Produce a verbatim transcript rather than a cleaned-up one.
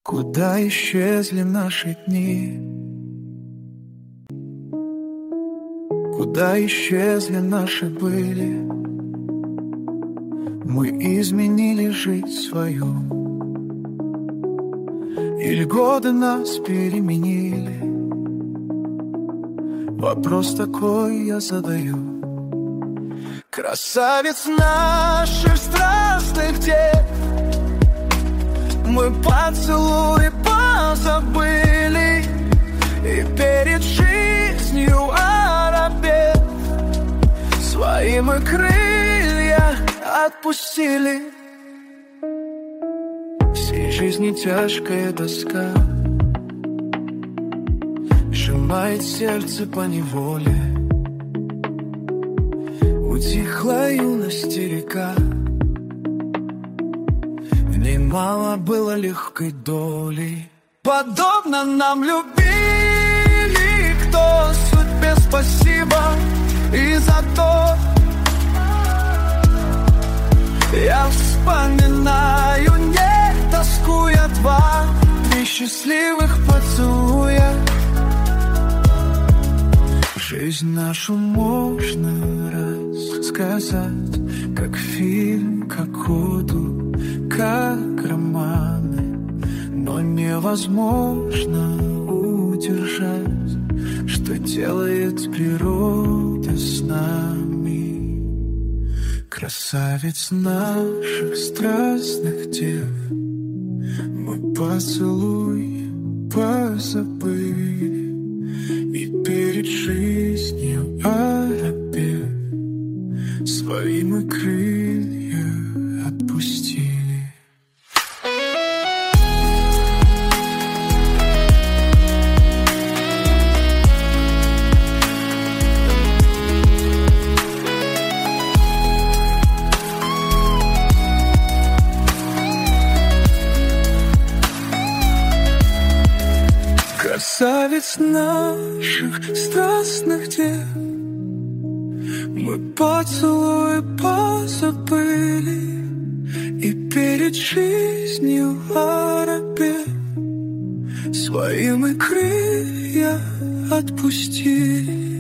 Куда исчезли наши дни? Куда исчезли наши были? Мы изменили жизнь свою, или годы нас переменили? Вопрос такой я задаю. Красавиц наших страстных дев мы поцелуи позабыли, и перед жизнью оробев свои мы крылья отпустили. Всей жизни тяжкая тоска сжимает сердце поневоле. Утихла юность и река, в ней мало было легкой доли. Подобно нам любили, кто судьбе спасибо и за то. Я вспоминаю, не тоскуя, два, три счастливых поцелуя. Жизнь нашу можно рассказать, как фильм, как оду, как романы, но невозможно удержать, что делает природа с нами. Красавиц наших страстных дев мы поцелуй позабыли, и перед жизнью оробев свои мы крылья отпустили. Красавиц наших страстных дев мы поцелуи позабыли, и перед жизнью оробев свои мы крылья отпустили.